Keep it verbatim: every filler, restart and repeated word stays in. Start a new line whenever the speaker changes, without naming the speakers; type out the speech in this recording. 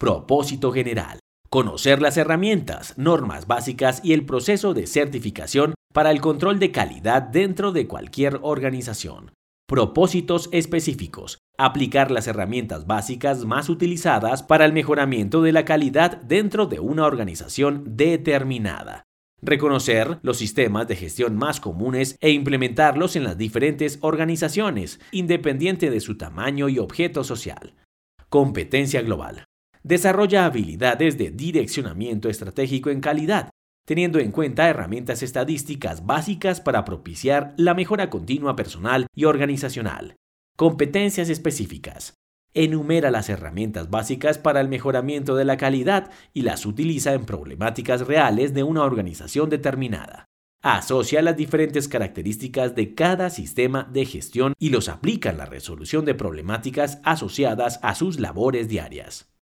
Propósito general. Conocer las herramientas, normas básicas y el proceso de certificación para el control de calidad dentro de cualquier organización. Propósitos específicos. Aplicar las herramientas básicas más utilizadas para el mejoramiento de la calidad dentro de una organización determinada. Reconocer los sistemas de gestión más comunes e implementarlos en las diferentes organizaciones, independiente de su tamaño y objeto social. Competencia global. Desarrolla habilidades de direccionamiento estratégico en calidad, teniendo en cuenta herramientas estadísticas básicas para propiciar la mejora continua personal y organizacional. Competencias específicas. Enumera las herramientas básicas para el mejoramiento de la calidad y las utiliza en problemáticas reales de una organización determinada. Asocia las diferentes características de cada sistema de gestión y los aplica en la resolución de problemáticas asociadas a sus labores diarias.